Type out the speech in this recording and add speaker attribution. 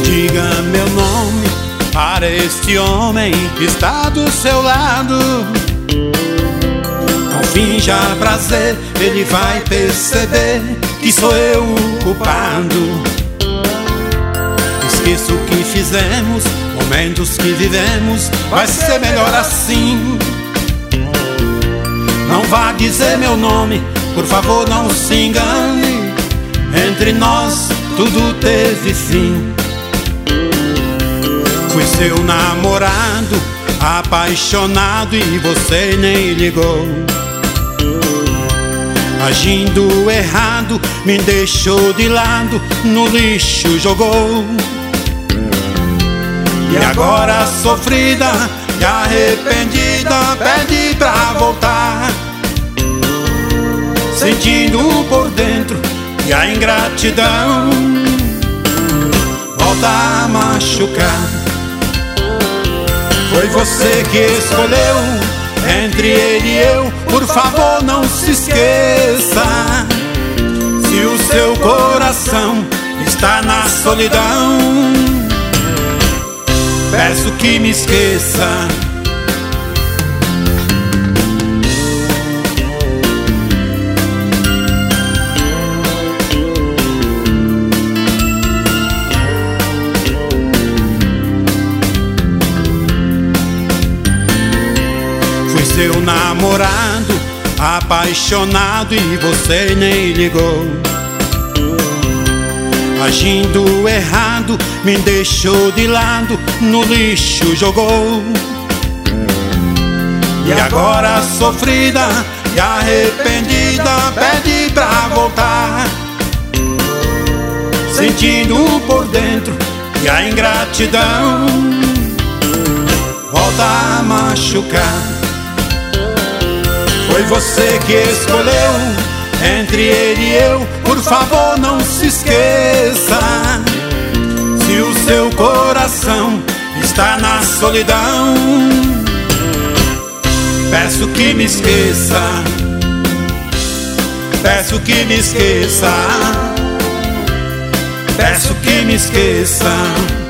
Speaker 1: Diga meu nome para este homem que está do seu lado. Não finja prazer, ele vai perceber que sou eu o culpado. Esqueça o que fizemos, momentos que vivemos, vai ser melhor assim. Não vá dizer meu nome, por favor não se engane. Entre nós tudo teve fim. Fui seu namorado, apaixonado e você nem ligou. Agindo errado, me deixou de lado, no lixo jogou. E agora sofrida e arrependida, pede pra voltar, sentindo por dentro que a ingratidão volta a machucar. Foi você que escolheu entre ele e eu, por favor não se esqueça. Se o seu coração está na solidão, peço que me esqueça. Fui seu namorado, apaixonado e você nem ligou. Agindo errado, me deixou de lado, no lixo jogou. E agora sofrida e arrependida, pede pra voltar, sentindo por dentro que a ingratidão volta a machucar. Foi você que escolheu entre ele e eu, por favor não se esqueça. Se o seu coração está na solidão, peço que me esqueça. Peço que me esqueça. Peço que me esqueça.